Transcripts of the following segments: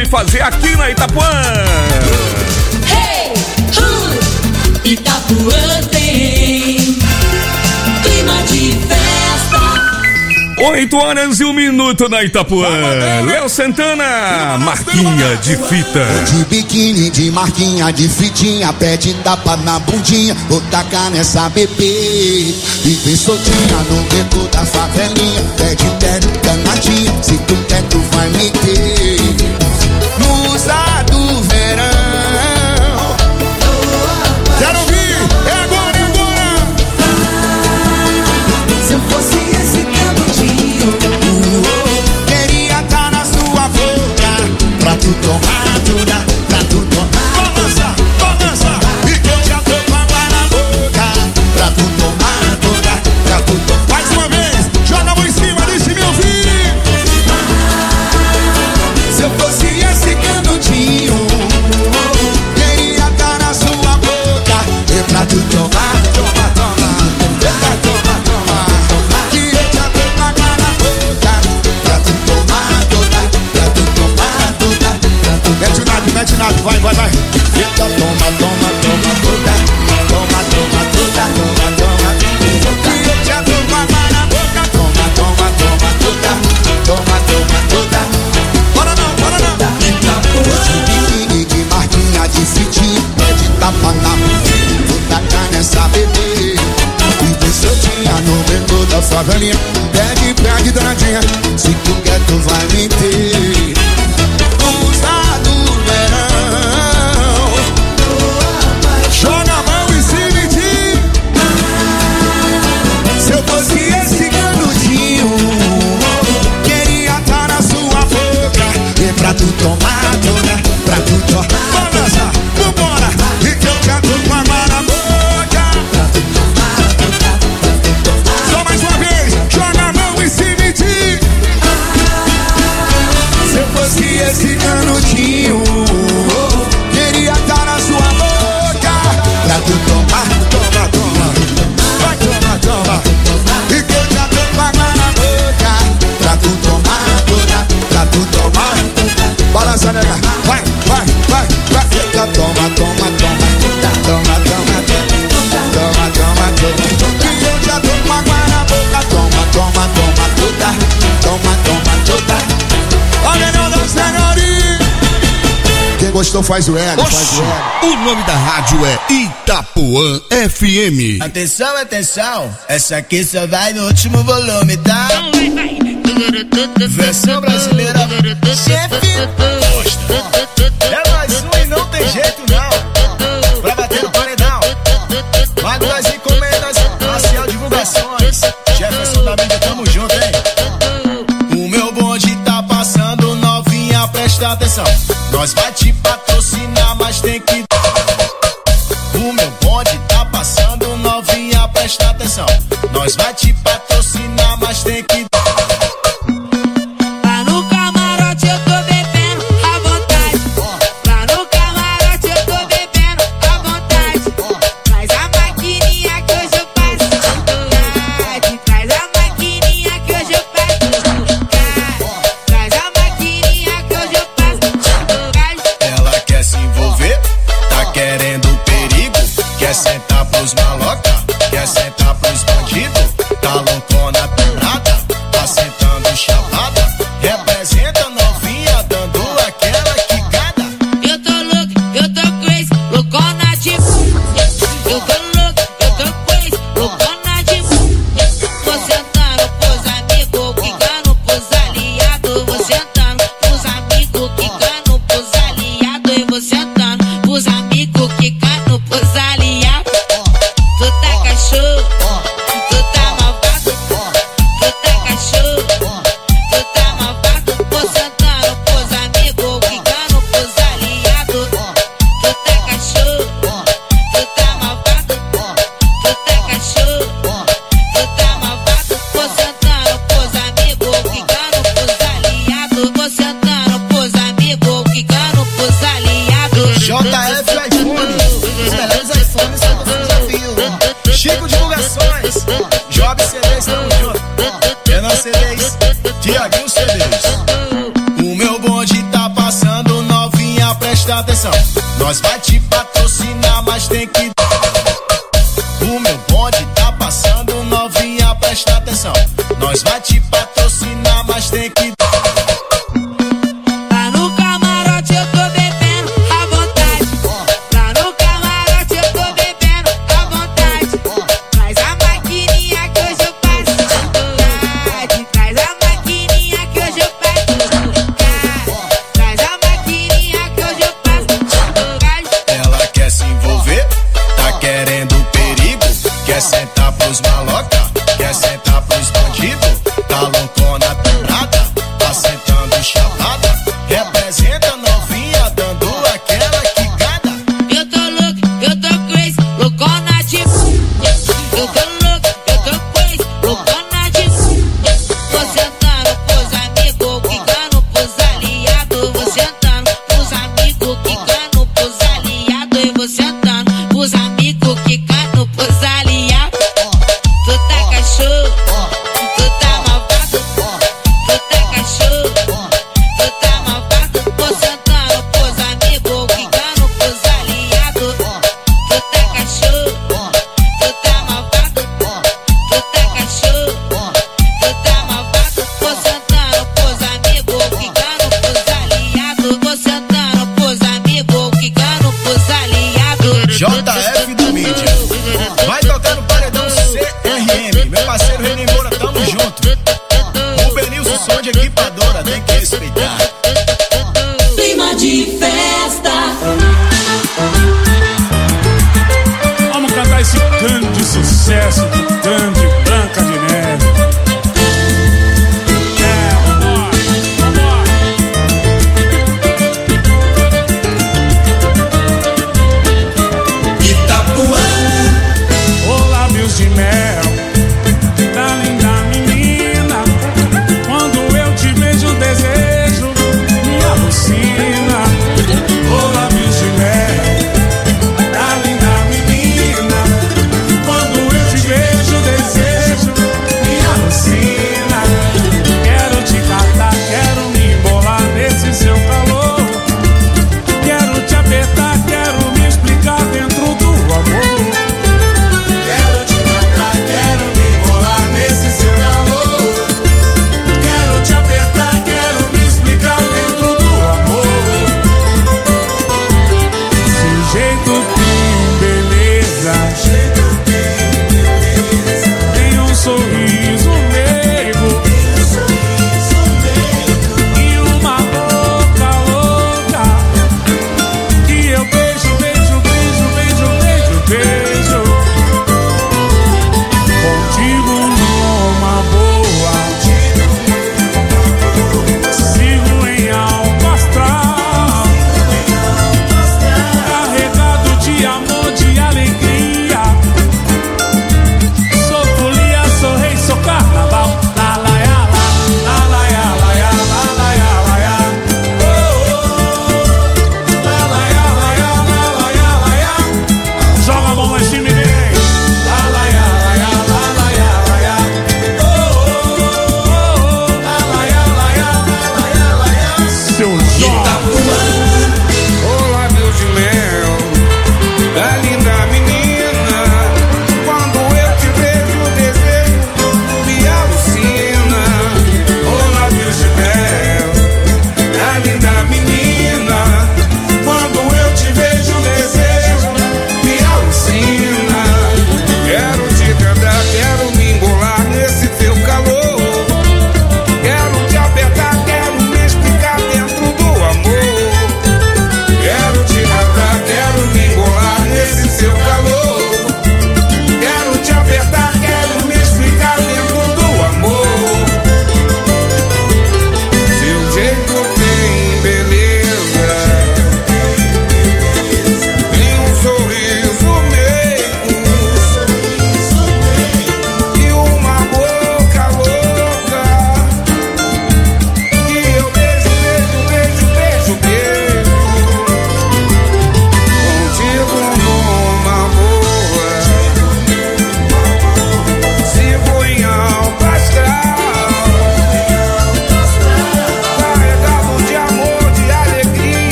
sabe fazer aqui na Itapuã. Hey, Itapuã tem clima de festa. 8h01 na Itapuã. Léo Santana, marquinha de fita. De biquíni, de marquinha, de fitinha, pede tapa na bundinha, vou tacar nessa bebê. E vem soltinha no beco da favelinha, pede danadinha, se tu quer tu vai meter. Musa do verão. Quero ouvir, é agora, é agora. Se eu fosse esse canudinho, queria tá na sua boca, pra tu tomar toda, pra tu tomar. Balança, balança, e que eu já tô com água na boca, pra tu tomar toda, pra tu tomar. Mais uma vez, joga a mão em cima, deixa me ouvir. Se eu fosse esse canudinho, queria tá na sua boca, e pra tu tomar, toma, toma, toma, toma, toma. Que eu já tô com água na boca, pra tu tomar toda, pra tu tomar toda, pra tu. Mete o nado, vai, vai, vai. Eita, toma, toma, toma toda, toma, toma toda, toma, toma. Que eu já tô com água na boca, toma, toma, toma toda, toma, toma toda. Bora não, bora não. De biquíni, de marquinha, de fitinha, de tapa na bundinha, vou tacar nessa bebê. E vem soltinha no beco da favelinha, pede danadinha, se tu quer tu vai me ter. Musa do verão, joga a mão em cima de ti. Se eu fosse esse canudinho, queria tá na sua boca, e pra tu tomar toda, pra tu tomar. Balança, vambora, e que eu já tô com água na boca, pra tu tomar toda. Só mais uma vez, joga a mão em cima de ti. Se eu fosse esse canudinho, queria tá na sua boca, pra tu tomar, toma, toma, vai, toma, toma. E que eu já tô com água na boca, pra tu tomar toda, pra tu tomar. Balança, nega, vai, vai, vai, vai. Eita, toma, toma, toma, toma, toma, toma, toma, toma. Que eu já tô com água na boca, toma, toma, toma toda, toma, toma toda. Olha, não, senhorinha. Quem gostou faz o L, faz o L. O nome da rádio é Itapuã FM. Atenção, atenção, essa aqui só vai no último volume, tá? Versão brasileira, chefe. É mais um e não tem jeito não. Pra bater no paredão. Mago das encomendas, Marcial Divulgações. Jefferson da mídia, tamo junto, hein? O meu bonde tá passando, novinha, presta atenção. Nós vai te patrocinar, mas tem que. O meu bonde tá passando, novinha, presta atenção. Nós vai te patrocinar, mas tem que. lá no camarote eu tô bebendo à vontade. Lá no camarote eu tô bebendo à vontade. Traz a maquininha que hoje eu passo vontade. Traz a maquininha que hoje eu passo vontade. Traz a maquininha que hoje eu passo vontade. Ela quer se envolver, tá querendo perigo. Quer sentar pros maloca, quer sentar pros bandidos. Tá presta atenção. Nós vai te patrocinar, mas tem que... O meu bonde tá passando, novinha, presta atenção. Nós vai te patrocinar, mas tem que... Lá no camarote eu tô bebendo à vontade. Lá no camarote eu tô bebendo à vontade. Traz a maquininha que hoje eu passo saudade. Traz a maquininha que hoje eu passo saudade. Traz a maquininha que hoje eu passo saudade. Ela quer se envolver,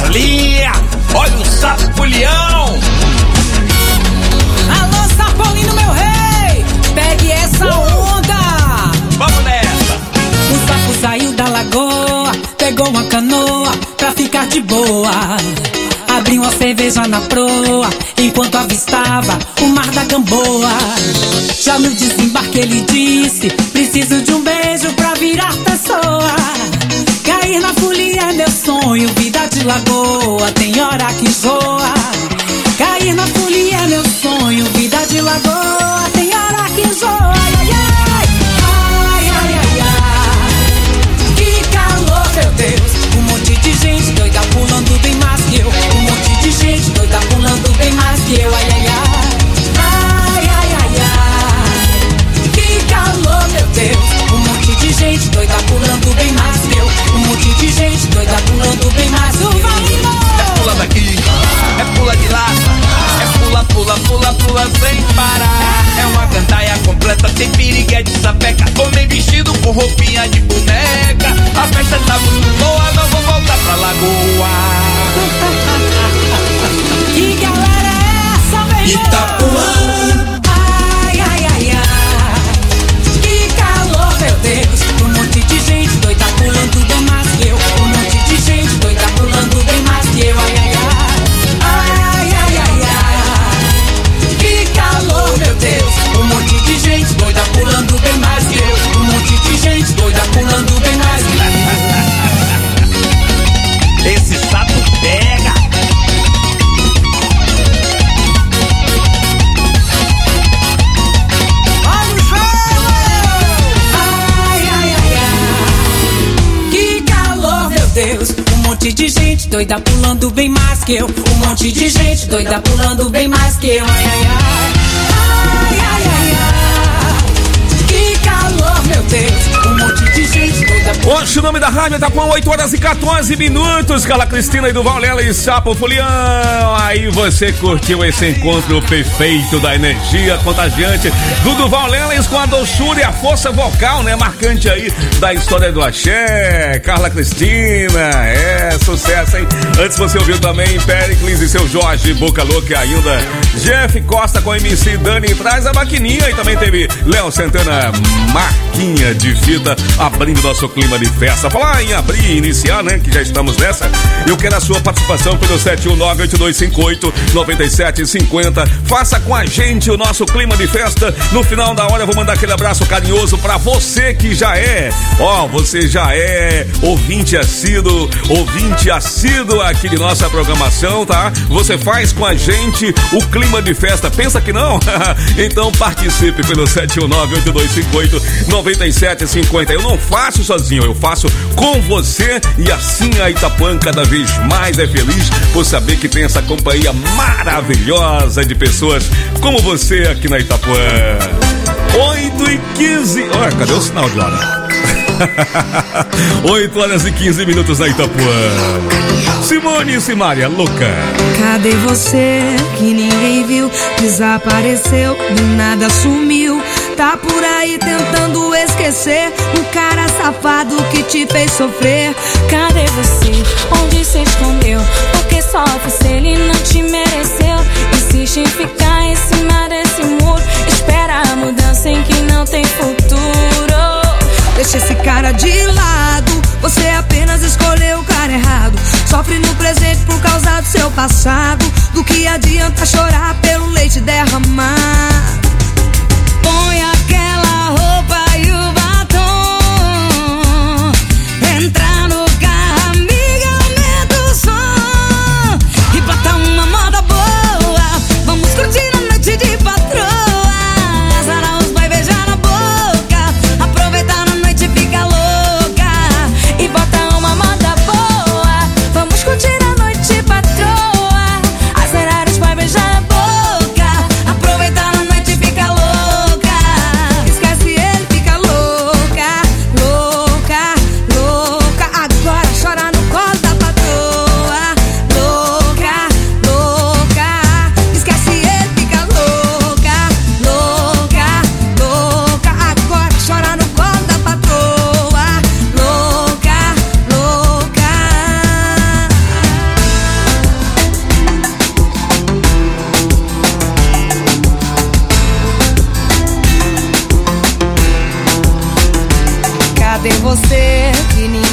ali, olha o sapo fulião. Alô, Sapolino, meu rei, pegue essa onda. Vamos nessa. O sapo saiu da lagoa, pegou uma canoa pra ficar de boa. Abriu uma cerveja na proa, enquanto avistava o mar da Gamboa. Já no desembarque ele disse: preciso de um beijo pra virar pessoa. Cair na folia é meu sonho, vida de lagoa, tem hora que enjoa. Cair na folia é meu sonho, vida de lagoa, tem hora que enjoa. Ai, ai, ai, ai, ai, ai. Que calor, meu Deus. Um monte de gente doida pulando bem mais que eu. Um monte de gente doida pulando bem mais que eu. Ai, ai, ai. Ai, ai, ai, ai. Que calor, meu Deus. Um monte de gente doida pulando bem mais que eu. Um monte de gente doida pulando bem mais que eu. É pula daqui, é pula de lá. É pula, pula, pula, pula sem parar. É uma gandaia completa, tem piriguete, sapeca. Homem vestido com roupinha de boneca. A festa tá muito boa, não vou voltar pra lagoa. Que galera é essa, meu irmão? Itapuã. Ai, ai, ai, ai. Que calor, meu Deus. Um monte de gente doida pulando bem mais que eu. Um monte de gente doida pulando bem mais que eu. Ai, ai, ai. Ai, ai, ai, ai. Que calor, meu Deus. Um monte de gente doida pulando bem mais que eu. Um monte de gente doida pulando bem mais que eu. Esse sapo pega. Ai, ai, ai, ai. Que calor, meu Deus. Um monte de gente doida pulando bem mais que eu. Um monte de gente doida pulando bem mais que eu. Ai, ai, ai. Ai, ai, ai, ai. Que calor, meu Deus. Um monte de gente doida pulando. Hoje o nome da rádio tá com 8 horas e 14 minutos. Carla Cristina e Duval Lela e Sapo Fulião. Aí você curtiu esse encontro perfeito da energia contagiante do Duval Lela com a doçura e a força vocal, né? Marcante aí da história do axé. Carla Cristina, sucesso, hein? Antes você ouviu também Pericles e seu Jorge Boca Louca ainda. Jeff Costa com MC Dani traz a maquininha. E também teve Léo Santana, Marquinha de Fita, abrindo nosso clima de festa. Falar em abrir e iniciar, né? Que já estamos nessa. Eu quero a sua participação pelo 719-8258-9750. Faça com a gente o nosso clima de festa. No final da hora eu vou mandar aquele abraço carinhoso pra você que já é. Você já é ouvinte assíduo aqui de nossa programação, tá? Você faz com a gente o clima de festa. Pensa que não? Então participe pelo 719-8258-9750. Eu não faço sozinho, eu faço com você. E assim a Itapuã cada vez mais é feliz por saber que tem essa companhia maravilhosa de pessoas como você aqui na Itapuã. 8h15. Olha, cadê o sinal de hora? 8 horas e 15 minutos na Itapuã. Simone e Simária, louca. Cadê você que ninguém viu? Desapareceu, do nada sumiu. Tá por aí tentando esquecer um cara safado que te fez sofrer. Cadê você? Onde se escondeu? Porque sofre se ele não te mereceu. Insiste em ficar em cima desse muro. Espera a mudança em que não tem futuro. Deixa esse cara de lado, você apenas escolheu o cara errado. Sofre no presente por causa do seu passado. Do que adianta chorar pelo leite derramar? Põe aquela roupa e o batom. Entra no carro, amiga, aumenta o som. E bota uma moda boa. Vamos curtir a noite de patroa. Azar os vai beijar na boca. Aproveitar a noite e fica louca. E bota uma moda boa. Vamos curtir a noite, patroa. Azar os vai beijar na boca. Aproveitar a noite e fica louca. Esquece ele.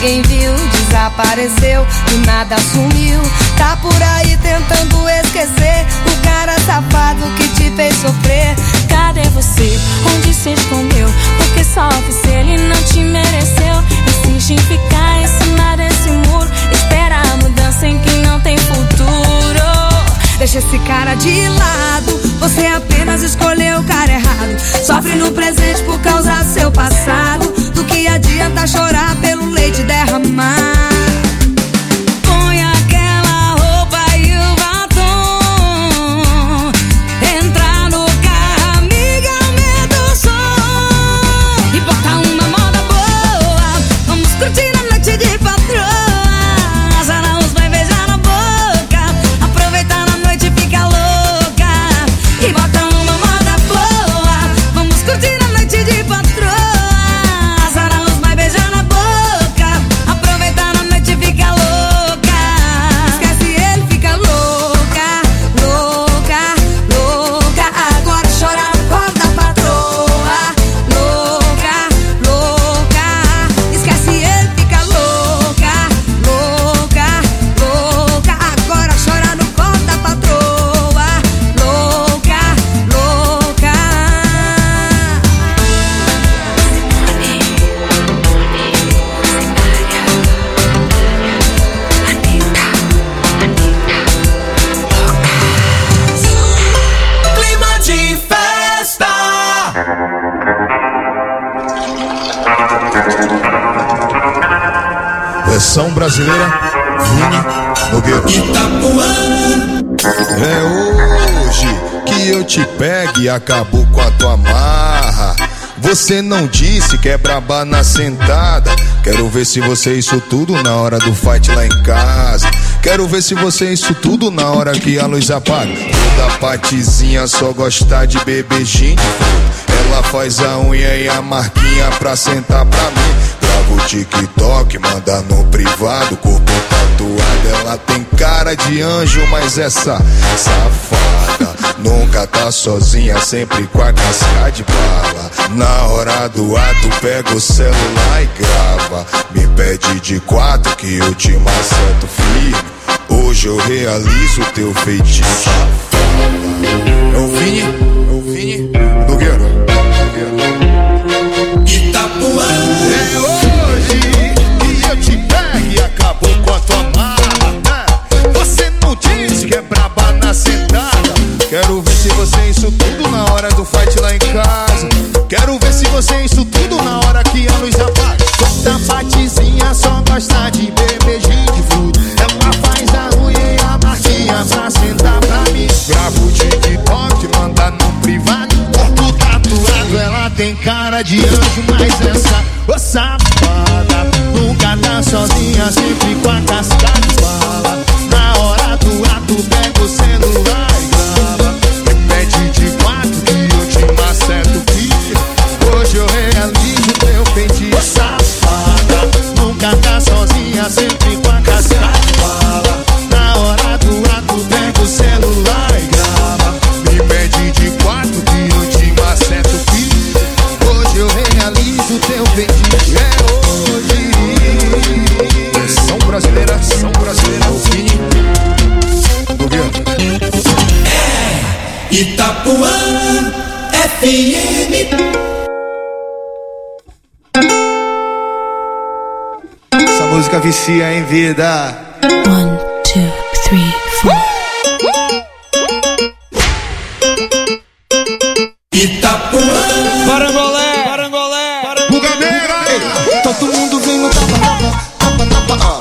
ninguém viu. Desapareceu, do nada sumiu. Tá por aí tentando esquecer o cara safado que te fez sofrer. Cadê você? Onde se escondeu? Porque sofre se ele não te mereceu. Insiste em ficar em cima desse muro. Espera a mudança em quem não tem futuro. Deixa esse cara de lado, você apenas escolheu o cara errado. Sofre no presente por causa do seu passado. Do que adianta chorar pelo leite derramar? Põe aquela roupa e o batom. Entra no carro, amiga, aumenta o som. E bota uma moda boa. Vamos curtir a noite de patroa. Zaraus vai beijar na boca. Aproveitar na noite, fica louca. E bota uma moda boa. Vamos curtir a noite de patroa. Zaraus vai beijar na boca. Aproveitar na noite, fica louca. Esquece ele, fica louca. Louca, louca. Agora chora no colo da patroa. Louca, louca. Esquece ele, fica louca. Louca, louca. Agora chora no colo da patroa. Louca, louca. Clima de festa. Versão brasileira, Vini Nogueira. Itapuã. É hoje que eu te pego e acabo com a tua marra. Você não disse que é braba na sentada. Quero ver se você isso tudo na hora do fight lá em casa. Quero ver se você isso tudo na hora que a luz apaga. Toda patizinha só gosta de beber gin. Ela faz a unha e a marquinha pra sentar pra mim. Grava o TikTok, manda no privado. Corpo tatuado, ela tem cara de anjo, mas essa safada nunca tá sozinha, sempre com a casca de bala. Na hora do ato pega o celular e grava. Me pede de 4 que eu te maceto firme. Hoje eu realizo teu feitiço. É o Vini Nogueira. Itapuã. É hoje que eu te pego e acabou com a tua marra. Você não disse que é braba na sentada. Quero ver se você isso tudo na hora do fight lá em casa. Quero ver se você isso tudo na hora que a luz apaga. Toda patizinha só gosta de beber gin de fruta. Ela faz a unha e a marquinha pra sentar pra mim. Grava o TikTok, manda no privado. Corpo tatuado, ela tem cara de anjo, mas essa ô safada nunca tá sozinha, sempre com a casca de bala. Na hora do ato pega o celular e grava. Me pede de 4 que eu te maceto filho. Hoje eu realizo teu feitiço. Safada nunca tá sozinha, sempre com a casca de bala. Na hora do ato pega o celular e grava. Me pede de 4 que eu te maceto filho. Hoje eu realizo teu feitiço. É hoje. Versão brasileira, o Vini Nogueira. Itapuã FM. Essa música vicia em vida. 1, 2, 3, 4. Itapuã. Parangolé. Bugadeira. Todo mundo vem no tapa, tapa, tapa, tapa.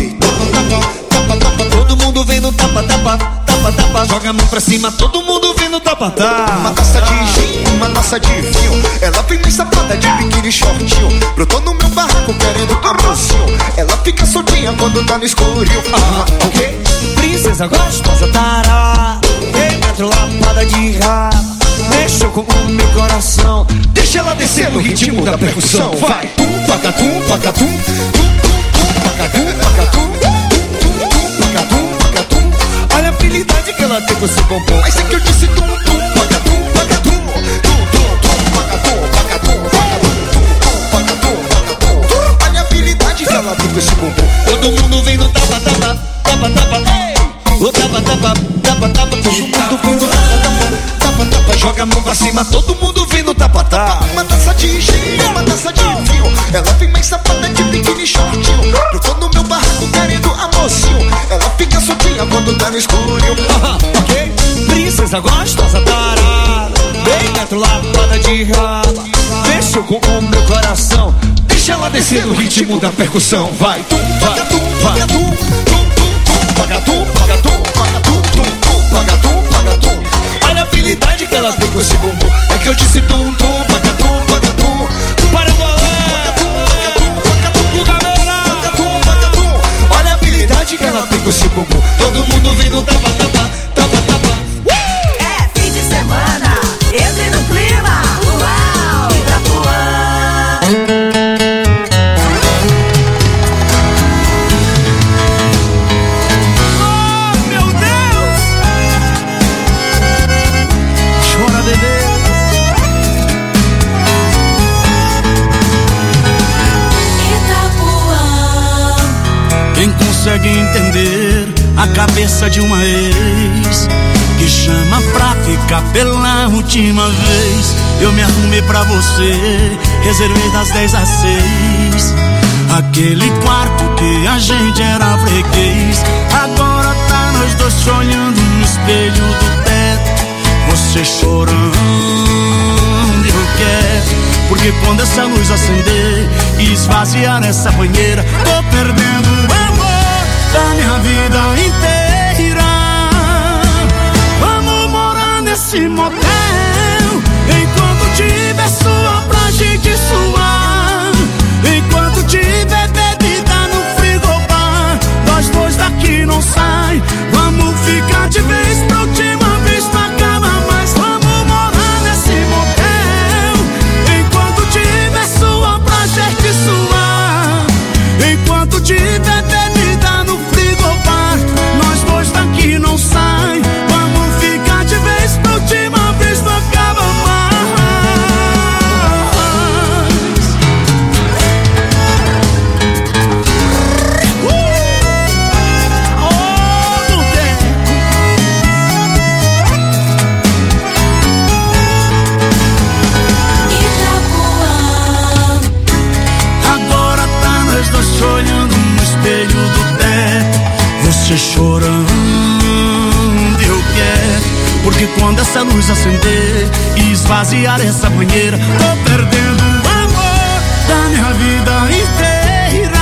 Todo mundo vem no tapa, tapa, tapa, tapa. Joga a mão pra cima, todo mundo vem no tapa-tapa. Uma taça de gin, uma taça de vinho. Ela vem bem sapada de biquíni shortinho. Brotou no meu barraco querendo carocinho. Ela fica soltinha quando tá no escurinho. O quê? Princesa gostosa, tará. Vem metro lapada de raba. Mexeu com o meu coração. Deixa ela descer no ritmo da percussão. Vai! Tum, pacatum, pacatum. Tum, tum, tum, pacatum, pacatum. Tum, tum, pacatum, pacatum. Olha a habilidade que ela tem com esse bombom. Mas é que eu disse tum, tum, pacatum, pacatum. Tum, tum, tum, pacatum, pacatum, pacatum. Tum, tum, pacatum, pacatum. Olha a habilidade que ela tem com com esse bumbum. Todo mundo vem no tapa, tapa, tapa, tapa, ei. O tapa, tapa, tapa, tapa. Todo mundo vem no tapa, tapa, tapa, tapa. Joga a mão pra cima, todo mundo vem no tapa, tapa. Uma taça de gin, uma taça de vinho. Ela vem mais sapada de biquíni shortinho. Eu tô no meu barraco querendo a mocinho. Ela fica soltinha quando tá no escuro. Ok? Princesa gostosa, tarada. Bem dentro, lavada de raba. Mexeu com o meu coração. Deixa ela descer no ritmo da percussão. Vai, tum, vai, tum, vai, tum, tum, tum, paga tum, paga tum, paga tum, tum, tum, paga tum, paga tum. Olha a habilidade que ela tem com esse bumbum. É que eu disse tum, tum, paga tum, paga tum. Para o bolão, paga tum, paga tum, paga tum, paga tum, paga tum. Olha a habilidade que ela tem com esse bumbum. Todo mundo vem no tapa, tapa, tapa, tapa. É fim de semana, entre no clima. Uau, Itapuã. Quem consegue entender a cabeça de uma ex que chama pra ficar pela última vez? Eu me arrumei pra você, reservei das 10 às 6 aquele quarto que a gente era freguês. Agora tá nós dois se olhando no espelho do teto, você chorando e eu quero. Porque quando essa luz acender e esvaziar essa banheira, tô perdendo o amor da minha vida inteira. Vamos morar nesse motel, enquanto tiver suor pra gente suar, enquanto tiver bebida no frigobar, nós dois daqui não sai. Vamos ficar de vez pra última vez, não acaba mais. Vamos morar nesse motel, enquanto tiver suor pra gente suar, enquanto tiver bebida no frigobar, nós dois daqui não sai. Vamos ficar de vez pra última vez, não acaba mais. Agora tá nós dois olhando no espelho do teto, você chorando eu quero. Porque quando essa luz acender e esvaziar essa banheira, tô perdendo o amor da minha vida inteira.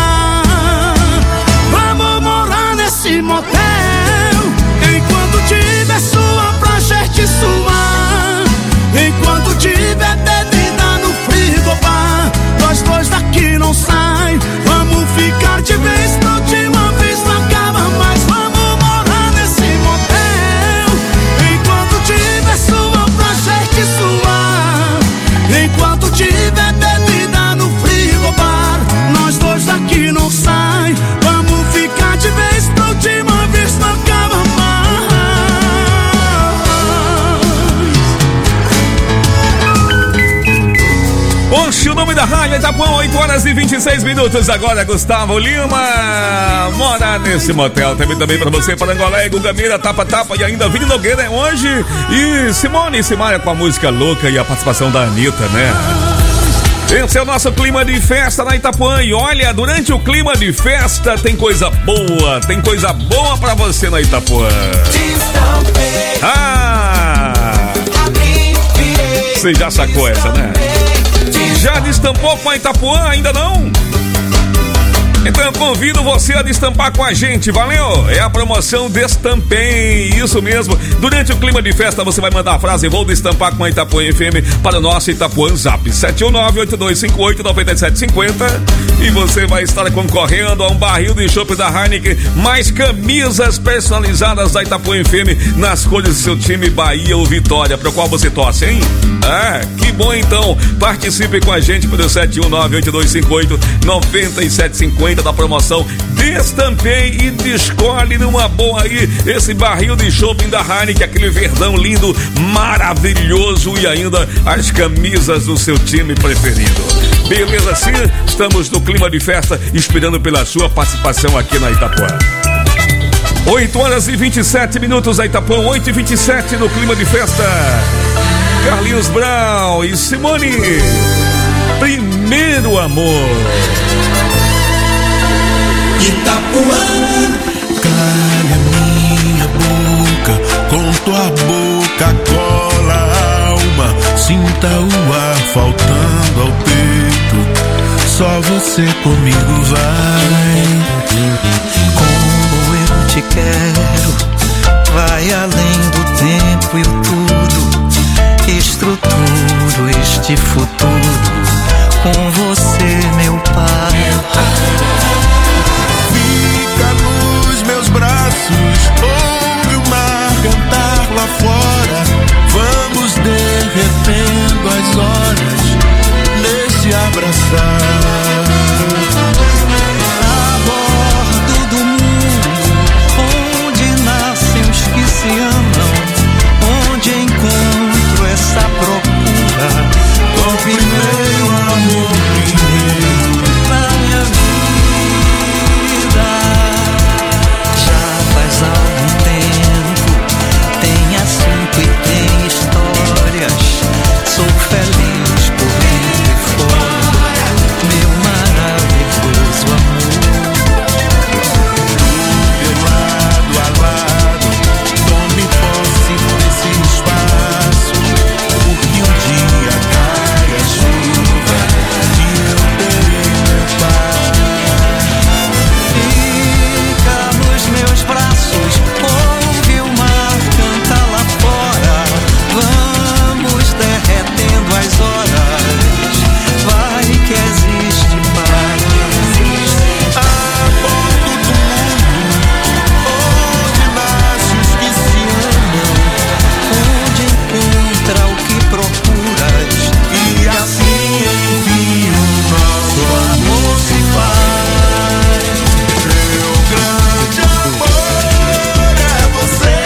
Vamos morar nesse motel, enquanto tiver suor pra gente suar, enquanto tiver bebida no frigobar, nós dois daqui não sai. Vamos ficar de vez pra última vez, não acaba mais. Vamos morar nesse motel, enquanto tiver suor pra gente suar, enquanto tiver bebida no frigobar, nós dois daqui não sai. Vamos ficar de vez pra última vez, não acaba mais. Oxe, o nome da rádio é Itapuã, 8 horas e 26 minutos. Agora, Gustavo Lima, mora nesse motel. Também pra você, Parangolé, Guga Mira, Tapa Tapa e ainda Vini Nogueira é hoje. E Simone e Simaria com a música Louca e a participação da Anitta, né? Esse é o nosso clima de festa na Itapuã. E olha, durante o clima de festa tem coisa boa pra você na Itapuã. Você já sacou essa, né? Já destampou com a Itapuã? Ainda não? Então eu convido você a destampar com a gente, valeu? É a promoção Destampei, isso mesmo. Durante o clima de festa você vai mandar a frase "Vou destampar com a Itapuã FM" para o nosso Itapuã Zap 719-8258-9750 e você vai estar concorrendo a um barril de chopp da Heineken, mais camisas personalizadas da Itapuã FM nas cores do seu time Bahia ou Vitória, para o qual você torce, hein? Que bom então. Participe com a gente pelo 719-8258-9750 da promoção Destampei e escolhe numa boa aí esse barril de shopping da Heineken, aquele verdão lindo, maravilhoso, e ainda as camisas do seu time preferido. Beleza, sim? Estamos no clima de festa, esperando pela sua participação aqui na Itapuã. 8h27, a Itapuã, 8h27 no clima de festa. Carlinhos Brown e Simone, Primeiro Amor. Itapuã, calha minha boca, com tua boca cola a alma, sinta o ar faltando ao peito, só você comigo vai. Como eu te quero, vai além do tempo e o tudo, estruturo este futuro com você, meu pai. Fica nos meus braços, ouve o mar cantar lá fora, vamos derretendo as horas nesse abraçar. A bordo do mundo, onde nascem os que se amam, onde encontro essa procura com o primeiro amor na minha vida. Já faz algum tempo, tem assunto e tem histórias, sou feliz por dentro e fora, meu maravilhoso amor. Lado a lado, tome posse desse espaço, porque um dia cai a chuva e eu terei meu pai. Fica nos meus braços, ouve o mar cantar lá fora, vamos derretendo as horas, vai que existe paz. A bordo do mundo, onde nascem os que se amam, Onde encontra o que procuras, e assim enfim o nosso amor se faz. Meu grande amor é você,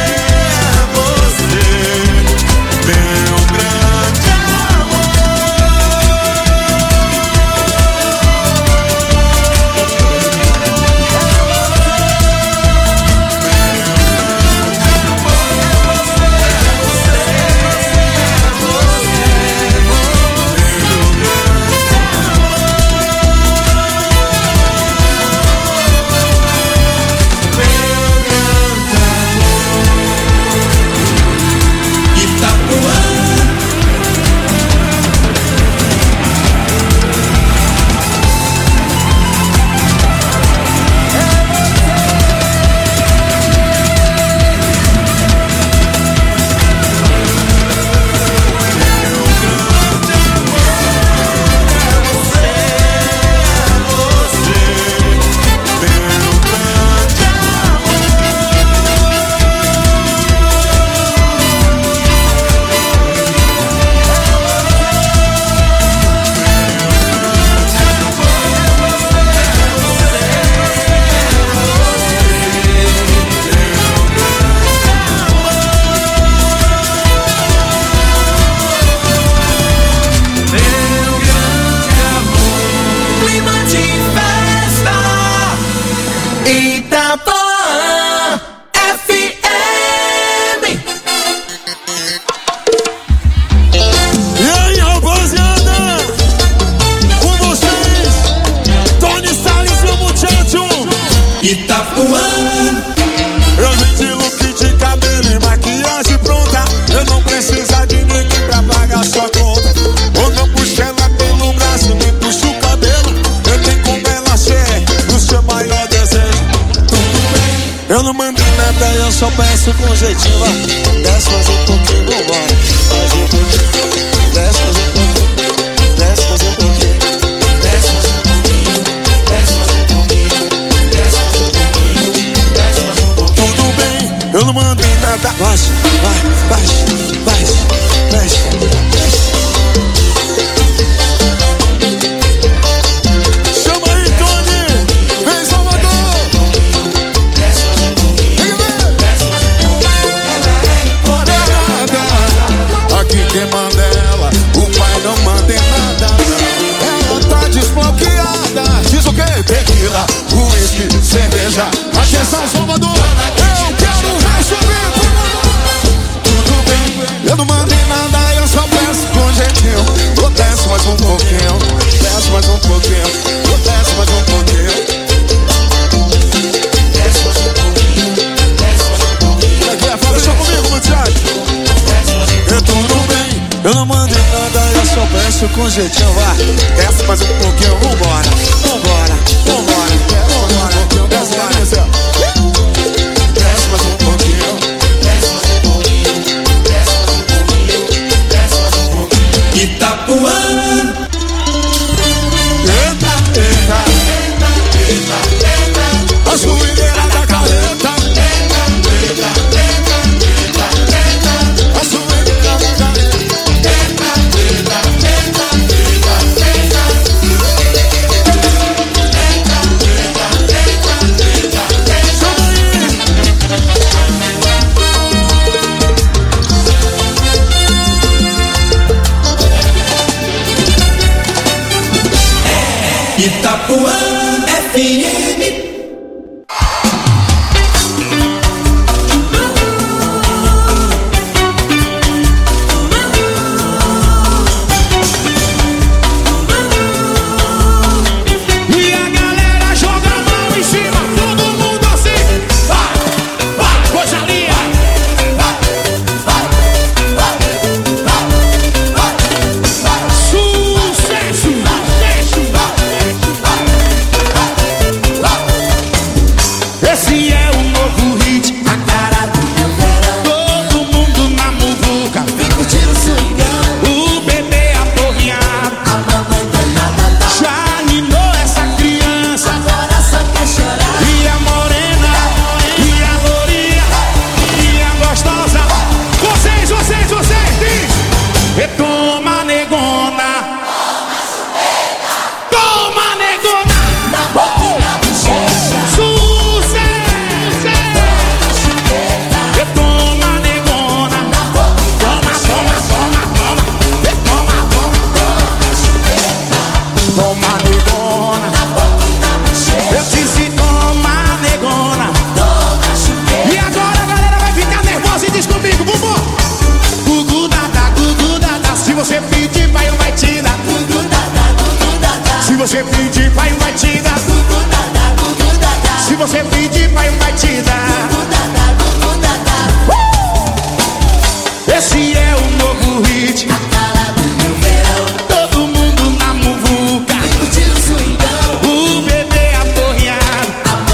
meu grande amor. clima de festa, Itapuã FM. E aí, rapaziada, com vocês, Tony Salles e o Muchacho. Itapuã, eu vim de look de cabelo e maquiagem pronta, eu não preciso de ninguém pra pagar sua conta. Ou não puxa ela pelo braço, nem puxa o cabelo, eu tenho como ela ser o seu maior desejo. Tudo bem, eu não mando nada, eu só peço com jeitinho. Vai, desce mais um pouquinho, vambora. Mais um pouquinho, desce mais um pouquinho, desce mais um pouquinho, desce mais um pouquinho, desce mais um pouquinho, desce mais um pouquinho, desce mais um pouquinho. Tudo bem, eu não mando nada. Vai, vai, vai, desce. Chama aí, Tony! Vem, Salvador! Aqui quem manda é ela, o pai não manda em nada. Desce com jeitinho, vai. Desce mais um pouquinho, vambora. Vambora, vambora. Desce mais um pouquinho, desce mais um pouquinho. Desce mais um pouquinho. Desce mais um pouquinho. Desce mais um pouquinho. Itapuã. Eita, eita, eita, eita, eita. A suideira da carreta. Eita, eita, eita, eita, eita. A suideira da carreta. Eita, eita, eita, eita, eita. Itapuã FM. você pedir, pai vai te dar. Se você pedir, pai vai te dar. Esse é o novo hit. Todo mundo na muvuca. O bebê aporreado.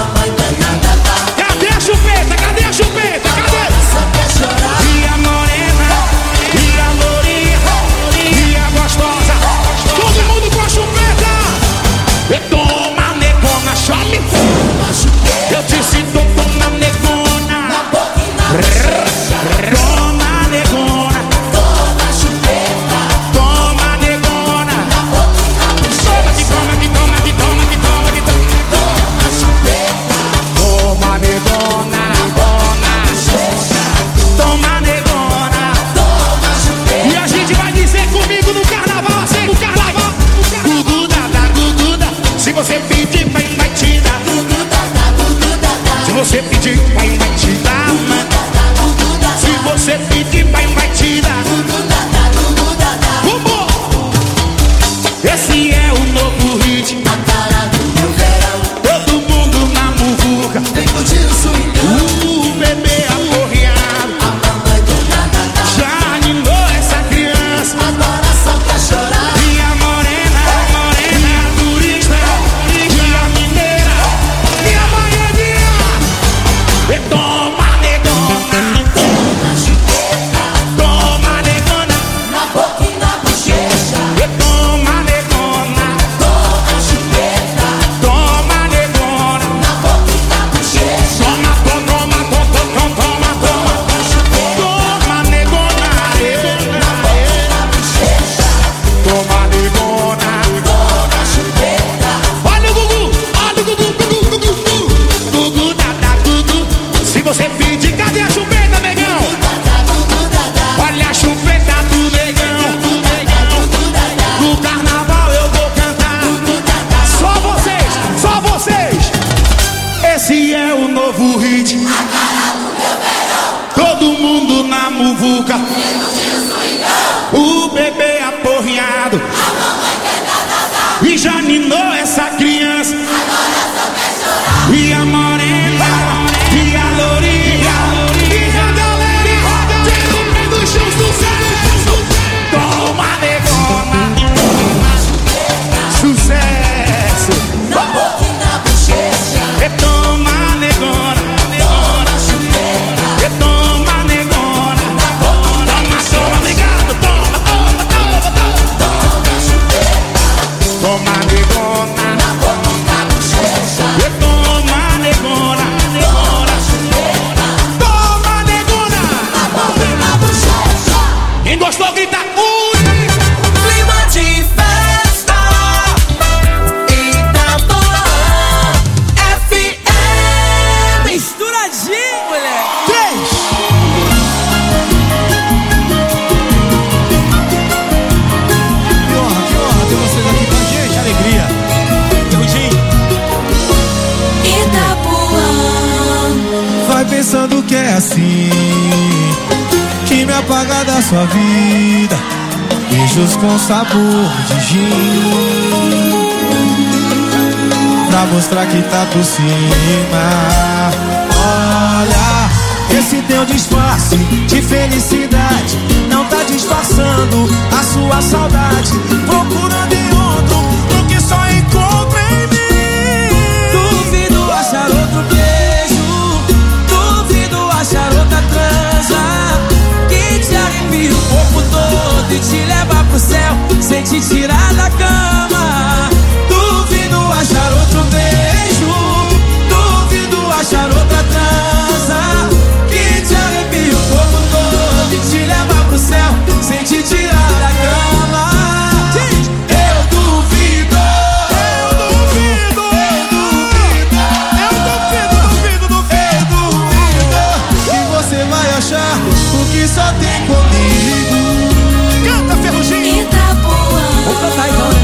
Cadê a chupeta? Cadê a chupeta? Cadê? E a morena, e a lourinha, e a gostosa. Todo mundo com a chupeta. Toma negona, chame. Eu disse toma negona. Toma negona. Toma chupeta. Toma negona. Toma que toma, que toma, que toma, que toma, que toma. Toma chupeta. Toma negona. Toma negona. Toma chupeta. E a gente vai dizer comigo no carnaval, assim, no carnaval. Guguda, se você pedir, pai vai te dar. Se você pedir, pai vai te dar. Se você pedir, pai vai te dar. Esse é o novo hit. Todo mundo na muvuca. O bebê aporreado. Já animou essa criança. Agora só quer chorar. E a morena, e a turista, e a mineira, e a baianinha. E toma negona. Toma chupeta. Toma negona. Na boca e na bochecha. E toma negona. Toma chupeta. Toma negona. Na boca e na bochecha. Toma, toma, toma, toma, toma. Toma chupeta. Toma negona. Na boca e na bochecha. Toma negona. Toma chupeta. Olha o Gugu, olha o Gugu. Gugu, dada, Gugu. Se você pedir, cadê a chupeta, negão? Olha a chupeta do negão. No carnaval eu vou cantar. Só vocês, só vocês. Esse é o novo hit. Todo mundo na muvuca. O bebê aporreado. E já ninou essa criança. E a morena, e a lourinha, e a galera do chão sucesso. Toma negona. pensando que é assim que me apaga da sua vida. Beijos com sabor de gin, pra mostrar que tá por cima. Olha, esse teu disfarce de felicidade não tá disfarçando a sua saudade, procurando em outro o que só encontra em mim. Duvido achar outro beijo, duvido achar outra transa que te arrepia o corpo todo e te leva pro céu sem te tirar da cama. Duvido achar outro beijo, duvido achar outra transa que te arrepia o corpo todo e te leva pro céu sem te tirar da cama. Eu duvido, eu duvido, eu duvido, eu duvido, duvido que você vai achar o que só tem comigo. Canta, Ferrugem! Vou cantar então, né?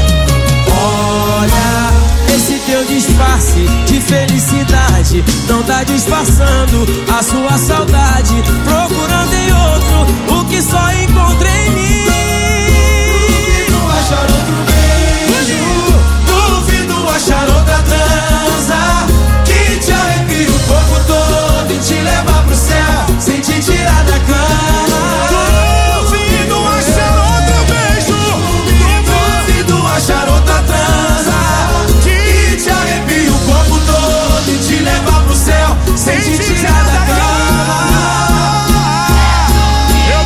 Olha, esse teu disfarce de felicidade não tá disfarçando a sua saudade, procurando em outro o que só encontra em mim. Duvido achar outro beijo, duvido achar outra transa que te arrepia o corpo todo e te leva pro céu sem te tirar da cama. Duvido achar outro beijo, duvido achar outra transa que te arrepia o corpo todo e te leva pro céu sem te tirar da cama. Eu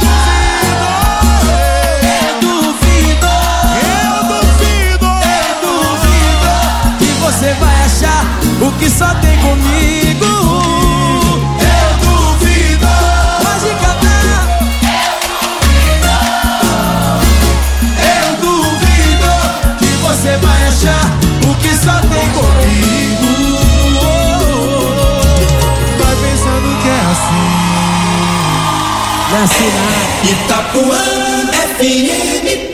duvido, eu duvido, eu duvido que você vai achar o que só tem comigo. Eu duvido, pode cantar. Eu duvido que você vai achar o que só tem comigo. Vai pensando que é assim, não é assim não. Itapuã FM.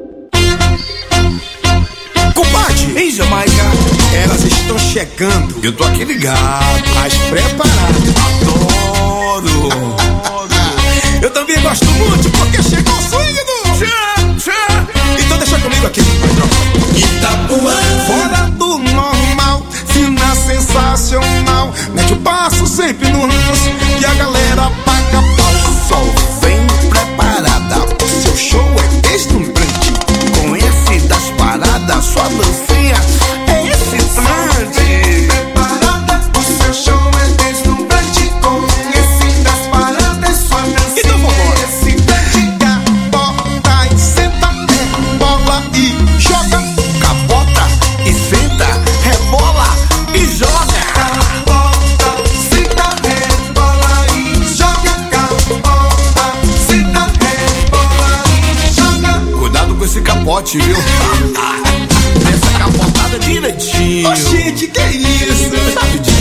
Compadre, em Jamaica, elas estão chegando. Eu tô aqui ligado, mas preparado. Adoro. Eu também gosto muito porque chegou o swing do Tchê. Então deixa comigo aqui. Itapuã, fora do normal, fina sensacional. Mete o passo sempre no ranço e a galera paga pau. Só vem preparada, o seu show é deslumbrante. Conhece das paradas, sua dancinha é excitante. Preparada, o seu show é deslumbrante. Conhece das paradas, sua dancinha então é excitante. Capota e senta, rebola e joga. Capota e senta, rebola e joga. Capota, senta, rebola e joga. Capota, senta, rebola e joga. Cuidado com esse capote, viu? Essa capotada direitinho. Ô, gente, que isso? Sabe de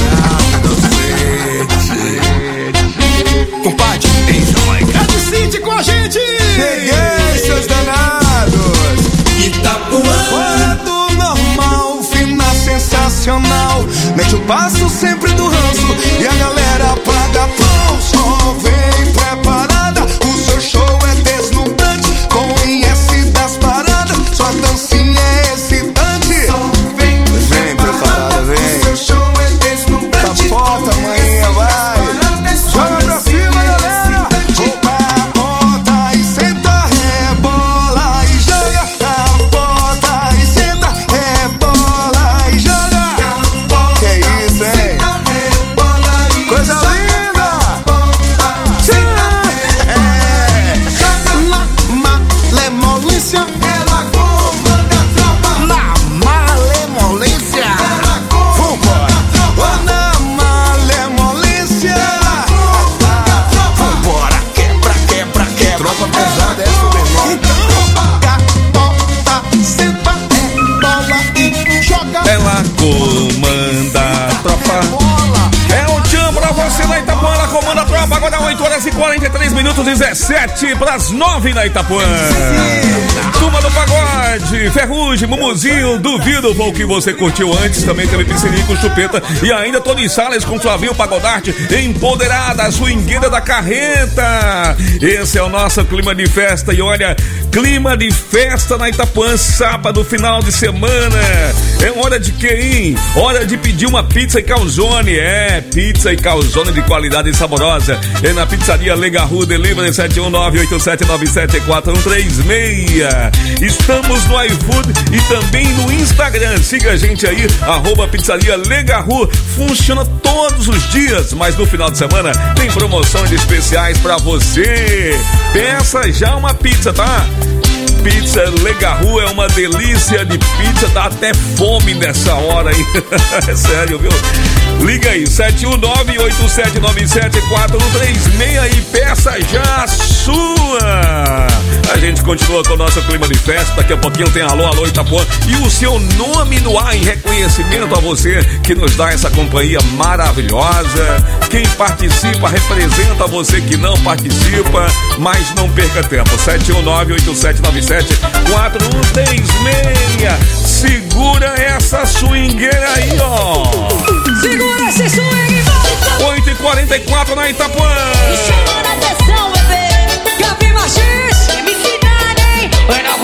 nada, compadre, em Jamaica. Decide com a gente. Cheguei, seus danados. Itapuã, fora do normal, fina sensacional. Mete o passo sempre do ranço e a galera paga pau. Só vem preparada, o seu show é deslumbrante. Conhece das paradas, sua dancinha é excitante. Só vem preparada, vem. O seu show é deslumbrante. Capota, manhã, vai. Joga pra cima, galera. Capota e senta, rebola e joga. Capota e senta, rebola e joga. Que isso, hein? Coisa linda. Na malemolência, ela comanda a tropa. Na malemolência, vambora. Na malemolência, vambora. Quebra, quebra, quebra. Tropa pesada essa, meu irmão. Então, capota, senta, rebola e joga. Ela comanda a tropa. É o tchan pra você da Itapuã, ela comanda a tropa. Agora 8 horas e 43 minutos, 17 para as 9 na Itapuã. Turma do Pagode, Ferrugem, Mumuzinho, duvido foi o que você curtiu antes. Também teve Piscinico, Chupeta e ainda Tony Salles com Flavinho Pagodarte, Empoderada, a swingueira da carreta. Esse é o nosso clima de festa. E olha, clima de festa na Itapuã, sábado, final de semana. É hora de quê, hein? Hora de pedir uma pizza e calzone. É, pizza e calzone de qualidade saborosa. É na Pizzaria Legarru, Delivery 71987974136. Estamos no iFood e também no Instagram. Siga a gente aí, @Pizzaria Legarru. Funciona todos os dias, mas no final de semana tem promoções especiais pra você. Peça já uma pizza, tá? Pizza Legarru é uma delícia de pizza, dá até fome nessa hora aí. É sério, viu? Liga aí, 71987974136 e peça já a sua. A gente continua com o nosso clima de festa. Daqui a pouquinho tem Alô, Alô Itapuã e o seu nome no ar em reconhecimento a você que nos dá essa companhia maravilhosa. Quem participa representa você que não participa, mas não perca tempo. 71987974136. Segura essa swingueira aí, ó. Segura esse swing, volta. 8h44 na Itapuã. E chama na atenção, bebê. Gabi Martins, me cidade, vai na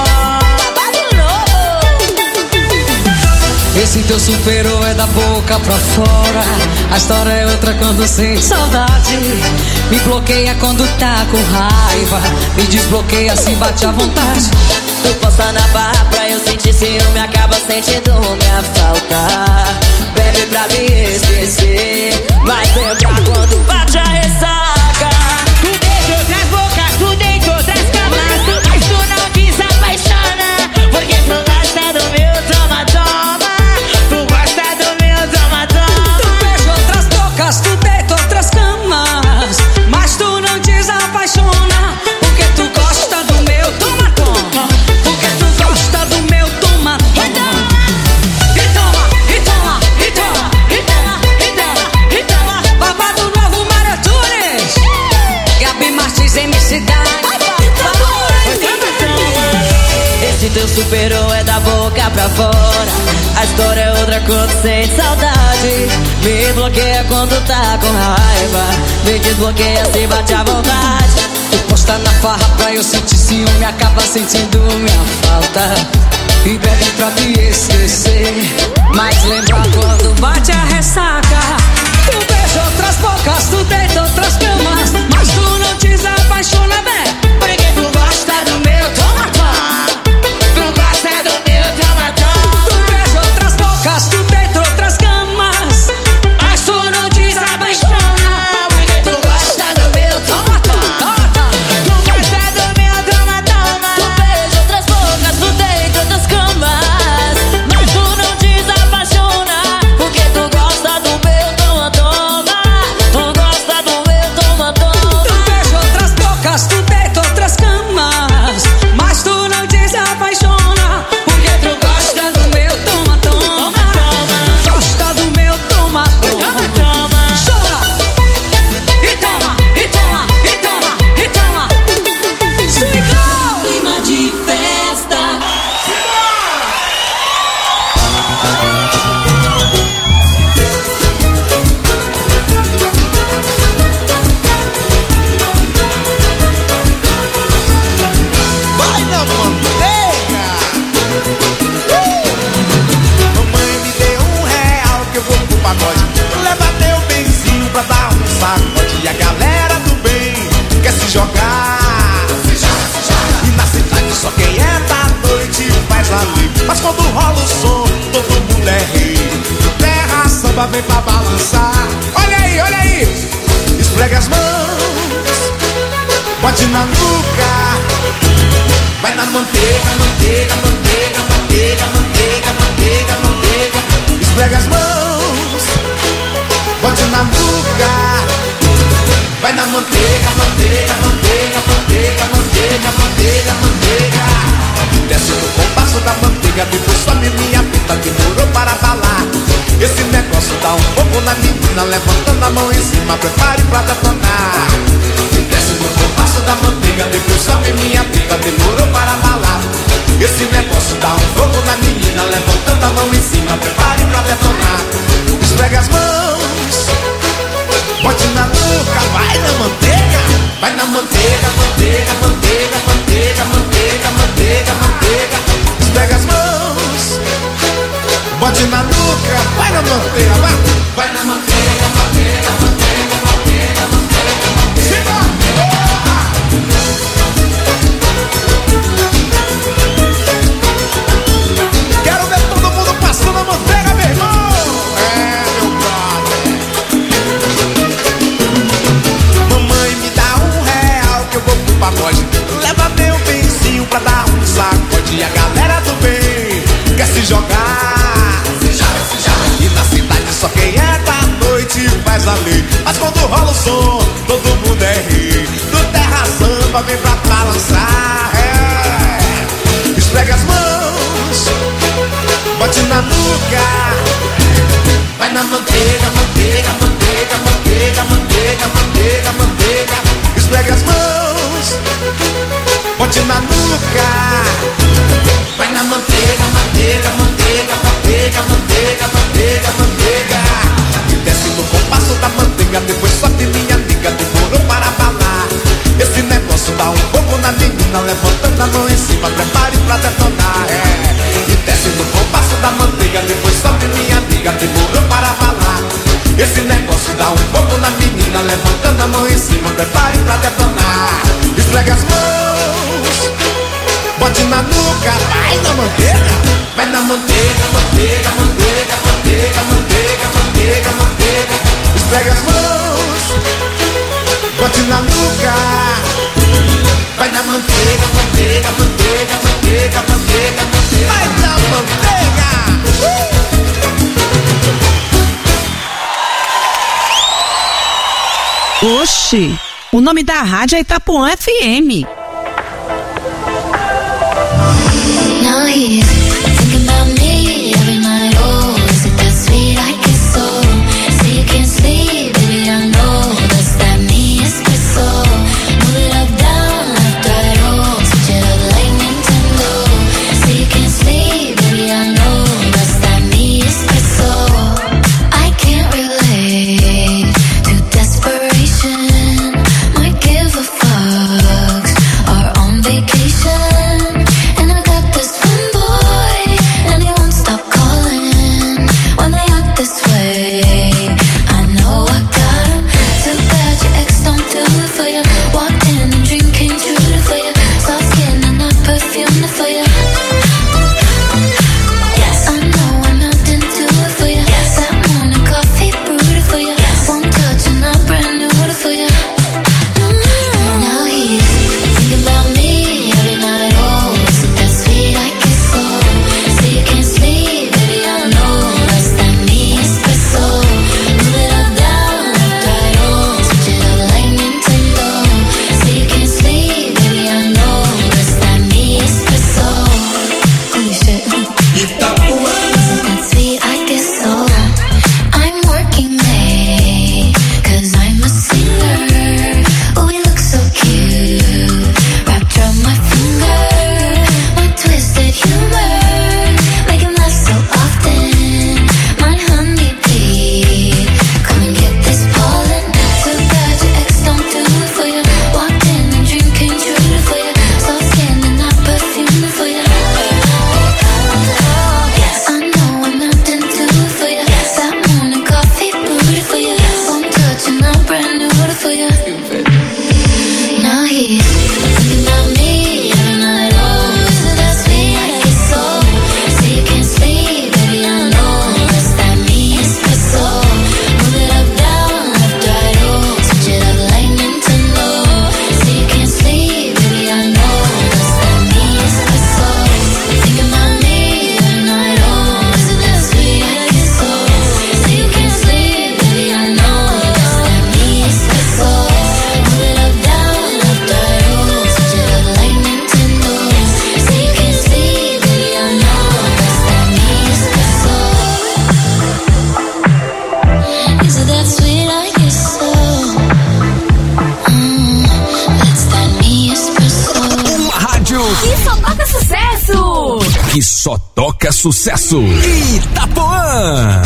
esse teu superou é da boca pra fora. A história é outra quando sente saudade. Me bloqueia quando tá com raiva. Me desbloqueia se bate à vontade. Tu posta na barra pra eu sentir ciúme, acaba sentindo minha falta. Bebe pra me esquecer, mas lembra quando bate a ressaca. Tu deixa outras bocas, tu deixa outras camas, mas tu não desapaixona, porque tu gosta do meu toma-toma. Tu gosta do meu toma-toma. Tu beija outras bocas, tu deita outras camas, mas tu não desapaixona, porque tu gosta do meu toma-toma. Porque tu gosta do meu toma-toma. E toma, e toma, e toma, e toma, e toma, e toma. Babado novo Maratunes, Gabi Martins MC Dani. Esse teu superou é da boca pra fora. A história é outra quando sente saudade. Me bloqueia quando tá com raiva. Me desbloqueia se bate à vontade. Tu posta na farra pra eu sentir ciúme, acaba sentindo minha falta. E bebe pra me esquecer, mas lembra quando bate a ressaca. Tu beija outras bocas, tu deita outras camas, mas tu não desapaixona, bem, porque tu gosta do meu toma-toma. Tu gosta do meu toma-toma. Tu beija outras bocas, tu deita outras camas, mas tu não desapaixona, porque tu gosta do meu toma-toma. Tu gosta do meu toma-toma. Tu beija outras bocas, tu deita outras camas, mas tu não desapaixona, porque tu gosta do meu toma-toma. Tu gosta do meu toma-toma. Tu beija outras bocas, tu deita outras camas, mas tu não desapaixona, porque tu gosta do meu toma-toma. Gosta do meu toma-toma. Chora e toma, e toma, e toma, e toma. Swingão, clima de festa. Vai na manteiga. Mamãe me deu R$1 que eu vou pro pagode. Leva teu benzinho pra dar um sacode. E a galera do bem quer se jogar. E na cidade só quem é da noite faz a lei. Mas quando rola o som, todo mundo é rei. Terra samba vem pra balançar. Olha aí, olha aí. Esfrega as mãos, bate na nuca. Vai na manteiga, manteiga, manteiga, manteiga, manteiga, manteiga, manteiga. Esfrega as mãos, bote na nuca. Vai na manteiga, manteiga, manteiga, manteiga, manteiga, manteiga, manteiga. Desce no compasso da manteiga, depois some minha pinta, demorou para balar. Esse negócio dá um pouco na menina, levantando a mão em cima, prepare pra detonar. manteiga, manteiga, manteiga, manteiga, manteiga, manteiga, manteiga. Esfrega as mãos, bote na nuca, vai na manteiga, vai. Vai na manteiga, manteiga, manteiga, manteiga, manteiga, manteiga. Quero ver todo mundo passando a manteiga, meu irmão. Meu brother. Mamãe, me dá R$1 que eu vou pro pagode. Leva meu benzinho pra dar um sacode. A galera do bem quer se jogar. Se joga, se joga. E na cidade só quem é da noite faz a lei. Mas quando rola o som, todo mundo é rei. Do terra samba vem pra balançar. Esfrega as mãos, bote na nuca. Vai na manteiga, manteiga, manteiga, manteiga, manteiga, manteiga, manteiga. Esfrega as mãos, bote na nuca. Vai na manteiga, manteiga, manteiga, manteiga, manteiga, manteiga, manteiga. E desce no compasso da manteiga, depois sobe minha amiga, demorou para balar. Esse negócio dá um pouco na menina, levantando a mão em cima, prepare pra detonar. E desce no compasso da manteiga, depois sobe minha amiga, demorou para balar. Esse negócio dá um pouco na menina, levantando a mão em cima, prepare pra detonar. Esfrega as mãos, bote na nuca, vai na manteiga. Vai na manteiga, manteiga, manteiga, manteiga, manteiga, manteiga, manteiga. Esfrega as mãos, bote na nuca. Vai na manteiga, manteiga, manteiga, manteiga, manteiga, manteiga. Vai na manteiga. Oxi, o nome da rádio é Itapuã FM. Now he's thinking about me every night. Oh, is it that sweet? I guess so. Say you can't sleep, baby, I know that's that me espresso. Move it up, down, left, right, oh, switch it up like Nintendo. Say you can't sleep, baby, I know that's that me espresso. I can't relate to desperation. Might give a fucks. Are on vacation. And I got this one boy, and he won't stop calling when they act this way. I know I got him. Too bad your ex don't do it for you. Walked in and dream came true for you. Soft skin and I perfumed it for you. Yes, I know I'm not into it for you. That morning coffee brewed it for you. One touch and I brand new it for you. Now he's thinking about me every night. Oh, is it that sweet? I guess so. Say you can't sleep, baby, I know that's that me espresso. Move it up, down, left, right, oh, switch it up like Nintendo. Say you can't sleep, baby, I know that's that me espresso. Holy shit. Is it that sweet? I guess so. I'm working late, 'cause I'm a singer. Oh, we look so cute, wrapped around my finger. My twisted humor, make him laugh so often. My honeybee, come and get this pollen. Too bad your ex don't do it for you. Walked in and dream came true for you. Soft skin and I perfume it for you. Yes, I know I'm not into it for you. That morning coffee brewed it for you. One touch and I brand new it for you. Now he's thinking about me every night. Oh, is it that sweet? I guess so. Say you can't sleep, baby, I know that's that me espresso. Move it up, down, left, right, oh, switch it up like Nintendo. Say you can't sleep, baby, I know that's that me espresso. Thinking about me every night. Oh, is it that sweet? I guess so. Say you can't sleep, baby, I know that's that me espresso. Move it up, down, left, right, oh, switch it up like Nintendo. Say you can't sleep, baby, I know that's that me espresso. Is it that sweet? I guess so. That's that me espresso. Uma rádio E só toca sucesso! que só toca sucesso. Itapuã.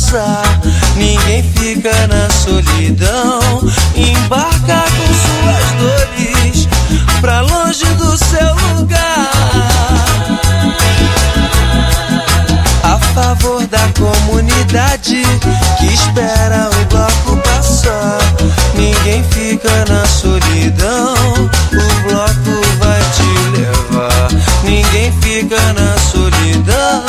passar. Ninguém fica na solidão. Embarca com suas dores pra longe do seu lugar. A favor da comunidade que espera o bloco passar. Ninguém fica na solidão. O bloco vai te levar. Ninguém fica na solidão.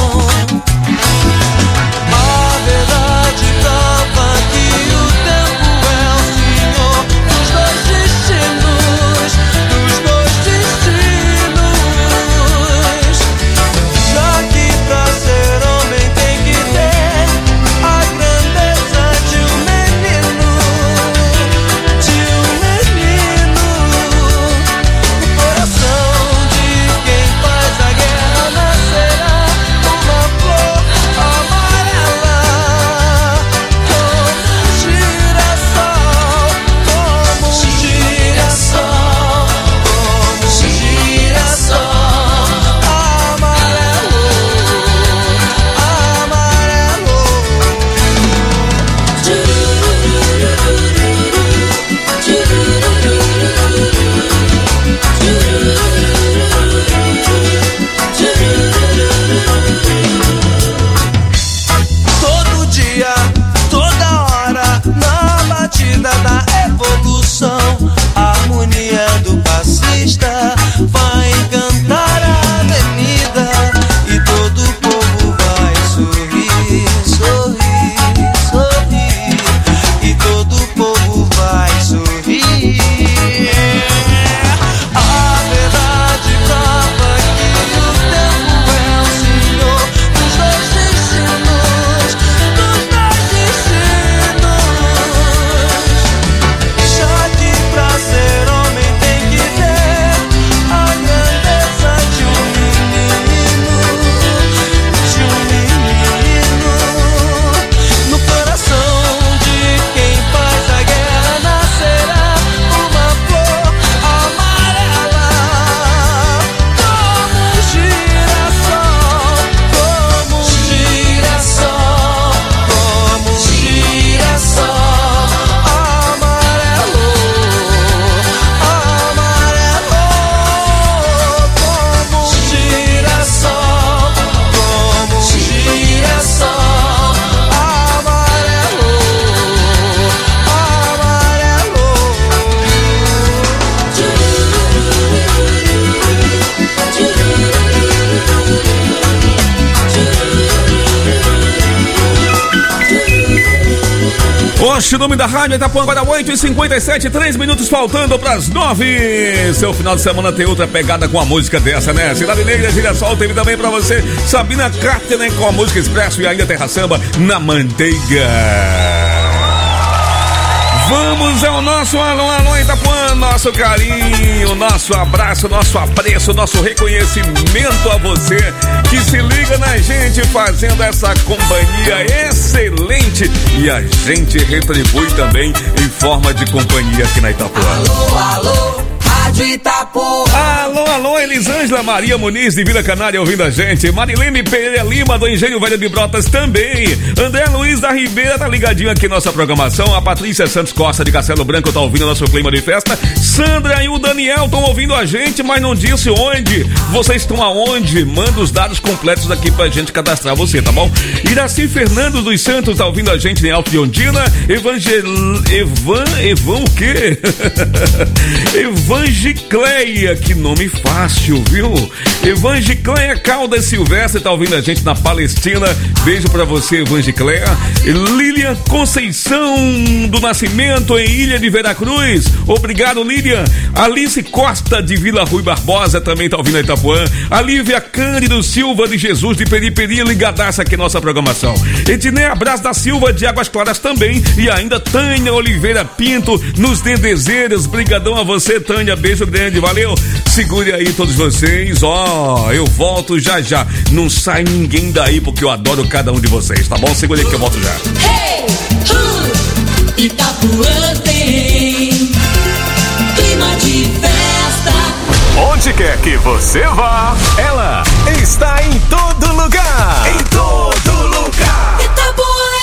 A verdade prova que o tempo é o senhor dos dois destinos. Dos dois destinos. Já que pra ser homem tem que ter a grandeza de um menino. De um menino. O coração de quem faz a guerra nascerá uma flor amarela. Como um girassol. Como um girassol. Como um girassol. Amarelo. Amarelo. Todo dia, toda hora, na batida da evolução, a harmonia do passista vai encantar a avenida e todo o povo vai sorrir, sorrir, sorrir, e todo o povo vai sorrir. A verdade prova que o tempo é o senhor dos dois destinos. Dos dois destinos. Já que pra ser homem tem que ter a grandeza de um menino. De um menino. No coração de quem faz a guerra nascerá uma flor amarela. Como um girassol. Como um girassol. Como um girassol. Amarelo. Amarelo. Como um girassol. Como um girassol. Amarelo. Oxe, o nome da rádio Itapuã, agora 8h57, 3 minutos faltando pras 9. Seu final de semana tem outra pegada com a música dessa, né? Cidade Negra, Girassol, teve também pra você Sabina Carter com a música Expresso e ainda Terra Samba na Manteiga. Vamos ao nosso alô, alô Itapuã, nosso carinho, nosso abraço, nosso apreço, nosso reconhecimento a você que se liga na gente fazendo essa companhia excelente e a gente retribui também em forma de companhia aqui na Itapuã. Alô, alô, Rádio Itapuã. Alô, alô, Elisângela Maria Muniz de Vila Canária ouvindo a gente. Marilene Pereira Lima do Engenho Velho de Brotas também. André Luiz da Ribeira tá ligadinho aqui na nossa programação. A Patrícia Santos Costa de Castelo Branco tá ouvindo nosso clima de festa. Sandra e o Daniel estão ouvindo a gente, mas não disse onde. Vocês estão aonde? Manda os dados completos aqui pra gente cadastrar você, tá bom? Iraci Fernando dos Santos tá ouvindo a gente em Alto de Ondina. Evan o quê? Evangicleia, que nome fácil, viu? Evangicleia Caldas Silvestre tá ouvindo a gente na Palestina. Beijo pra você, Evangicleia. Lilian Conceição do Nascimento em Ilha de Veracruz. Obrigado, Lilian. Alice Costa de Vila Rui Barbosa também tá ouvindo a Itapuã. A Lívia Cândido Silva de Jesus de Periperi ligadaça aqui nossa programação. Ednei Abraço da Silva de Águas Claras também. E ainda Tânia Oliveira Pinto nos Dendezeiros. Brigadão a você, Tânia. Beijo grande, valeu. Segure aí todos vocês. Ó, eu volto já já. Não sai ninguém daí porque eu adoro cada um de vocês, tá bom? Segure aí que eu volto já. Hey, Itapuã tem clima de festa. Onde quer que você vá, ela está em todo lugar. Em todo lugar. Itapuã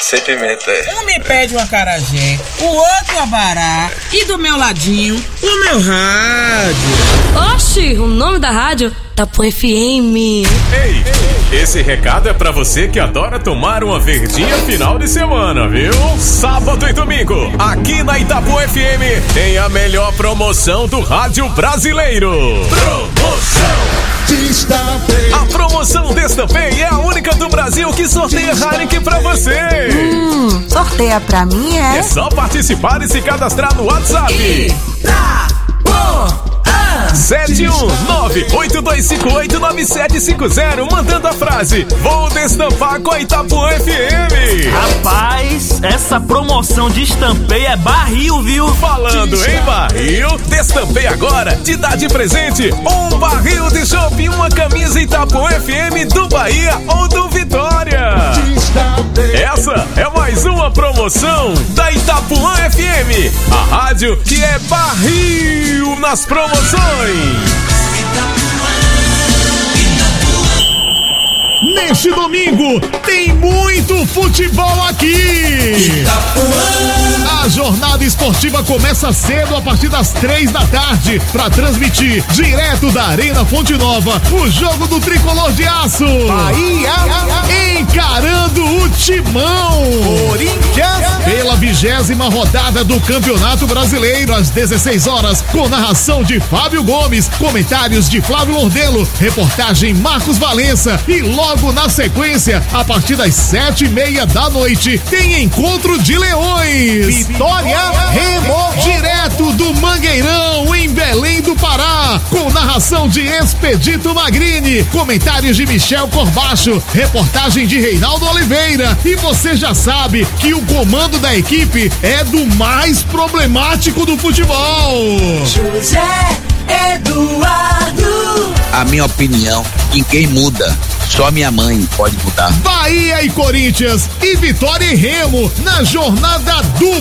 sem pimenta, Um me pede um acarajé, o outro abará e do meu ladinho, o meu rádio. Oxi, o nome da rádio? Itapuã FM. Ei, esse recado é pra você que adora tomar uma verdinha final de semana, viu? Sábado e domingo, aqui na Itapuã FM, tem a melhor promoção do rádio brasileiro. Promoção Destampei. A promoção Destampei é a única do Brasil que sorteia Heineken pra você. Sorteia pra mim, é? É só participar e se cadastrar no WhatsApp. Itapuã 719-8258-9750, mandando a frase: vou destampar com a Itapuã FM. Rapaz, essa promoção de Destampei é barril, viu? Falando em barril, Destampei agora te dá de presente um barril de chopp e uma camisa Itapuã FM do Bahia ou do Vitória. Essa é mais uma promoção da Itapuã FM, a rádio que é barril nas promoções. Neste domingo tem muito futebol aqui. A jornada esportiva começa cedo a partir das 3 da tarde para transmitir direto da Arena Fonte Nova o jogo do Tricolor de Aço. Bahia encarando o Timão. Corinthians pela 20ª rodada do Campeonato Brasileiro às 16 horas com narração de Fábio Gomes, comentários de Flávio Lordelo, reportagem Marcos Valença e logo na sequência, a partir das 7:30 da noite, tem encontro de leões. Vitória Remo, direto do Mangueirão, em Belém do Pará, com narração de Expedito Magrini, comentários de Michel Corbacho, reportagem de Reinaldo Oliveira. E você já sabe que o comando da equipe é do mais problemático do futebol. José Eduardo. A minha opinião, ninguém muda. Só minha mãe pode mudar. Bahia e Corinthians e Vitória e Remo na jornada dupla.